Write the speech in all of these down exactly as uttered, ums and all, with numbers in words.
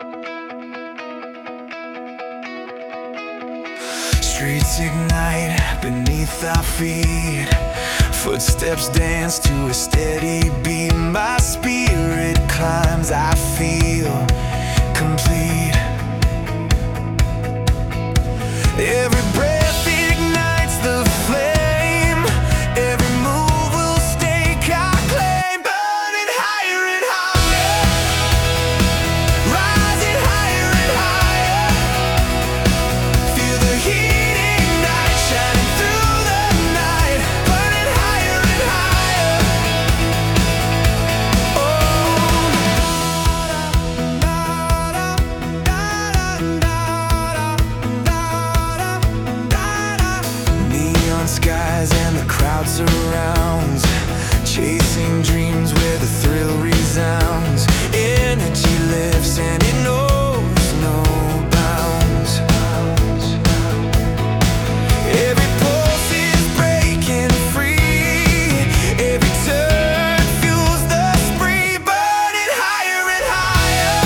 Streets ignite beneath our feet. Footsteps dance to a steady beat. My spirit climbs, I feel complete. Every breath ignites the flame. Every move will stake our claim. Burning higher and higher, rising higher and higher. Feel the heat ignite, shining through the night. Burning higher and higher. Neon skies and the crowd surrounds, chasing dreams where the thrill resounds. Energy lifts and it knows no bounds. Every pulse is breaking free. Every turn fuels the spree. Burning higher and higher,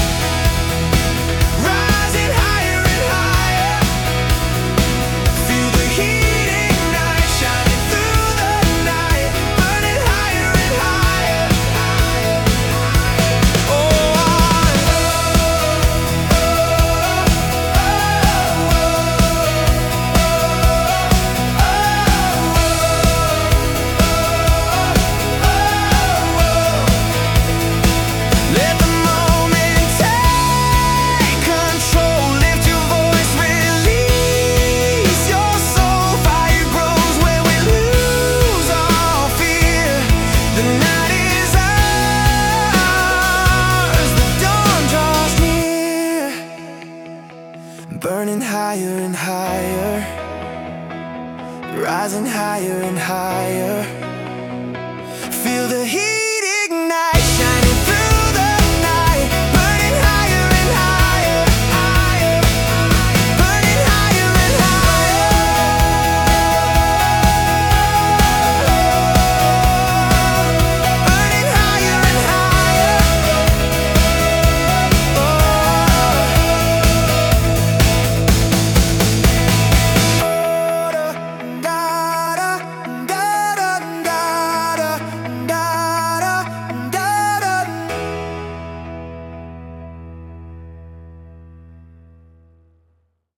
rising higher and higher. Feel the heat ignite, shining through the night. Burning higher and higher. Oh, let the moment take control. Lift your voice, release your soul. Fire grows where we lose all fear. The night is ours, the dawn draws near. Burning higher and higher, rising higher and higher. Feel the heat